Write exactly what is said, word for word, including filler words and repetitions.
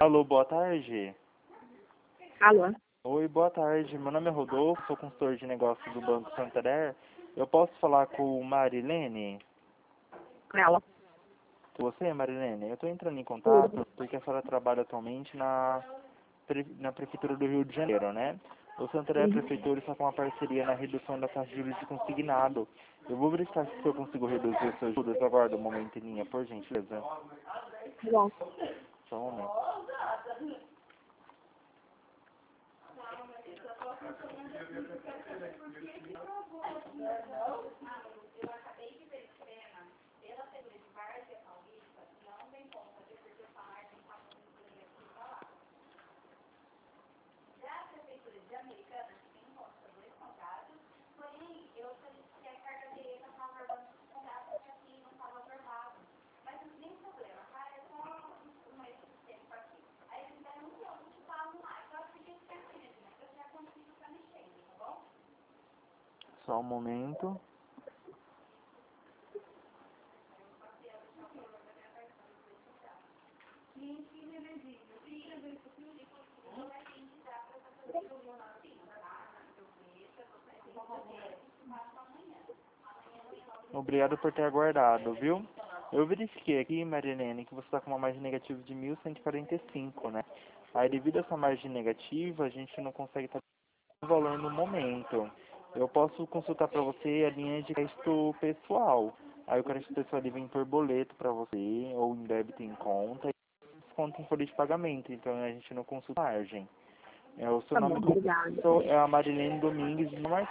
Alô, boa tarde. Alô? Oi, boa tarde. Meu nome é Rodolfo, sou consultor de negócios do Banco Santander. Eu posso falar com Marilene? Ela? Você, Marilene? Eu estou entrando em Tudo. contato porque a senhora trabalha atualmente na, pre- na Prefeitura do Rio de Janeiro, né? O Santander Uhum. Prefeitura está com uma parceria na redução da taxa de juros de consignado. Eu vou verificar se eu consigo reduzir os seus juros. Aguarda um momento, linha, por gentileza. Tá bom. Só um momento. Só um momento. Obrigado por ter aguardado, viu? Eu verifiquei aqui, Marilene, que você está com uma margem negativa de mil cento e quarenta e cinco, né? Aí, devido a essa margem negativa, a gente não consegue estar o valor no momento. Eu posso consultar para você a linha de crédito pessoal. Aí o crédito pessoal ele vem por boleto para você, ou em débito em conta, e desconto em folha de pagamento. Então a gente não consulta a margem. É, o seu Tá bom, nome obrigada. completo é a Marilene Domingues de Martins.